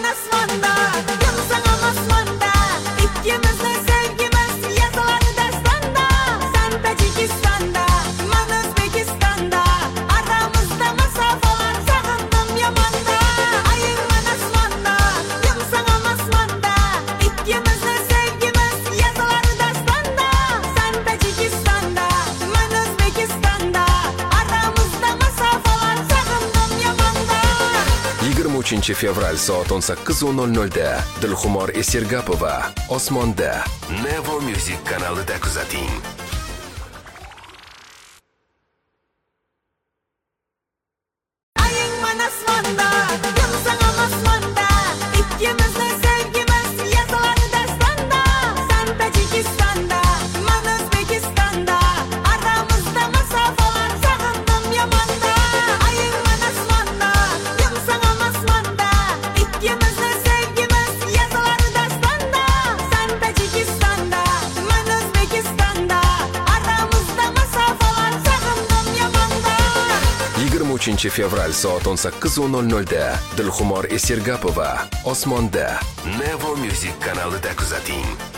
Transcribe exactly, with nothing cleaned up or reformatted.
asmanda, yıldızım asmanda. İkimizin sevgimiz yazılar destanda. Sen Tacikistan'da, ben Özbekistan'da. Aramızda mesafeler sağındım yamanda. Ayırman asmanda, yıldızım asmanda. İkimizin sevgimiz yazılar destanda. Sen Tacikistan'da, ben Özbekistan'da. Aramızda mesafeler sağındım yamanda. yigirma uchinchi fevral soat o'n sakkiz nol nol da Dilxumor Esergapova Osmonda Nevo Music kanalida kuzating. Ayırman asmanda, yıldızım asmanda. İkimizin sevgimiz yazılar destanda. Sen Tacikistan'da, ben Özbekistan'da. Aramızda mesafeler sağındım yamanda. Ayırman asmanda, yıldızım asmanda. İkimizin sevgimiz yazılar destanda. Sen Tacikistan'da, ben Özbekistan'da. Aramızda mesafeler sağındım yamanda. yigirma uchinchi fevral soat o'n sakkiz nol nol da Dilxumor Esergapova Osmonda Nevo Music kanalida kuzating.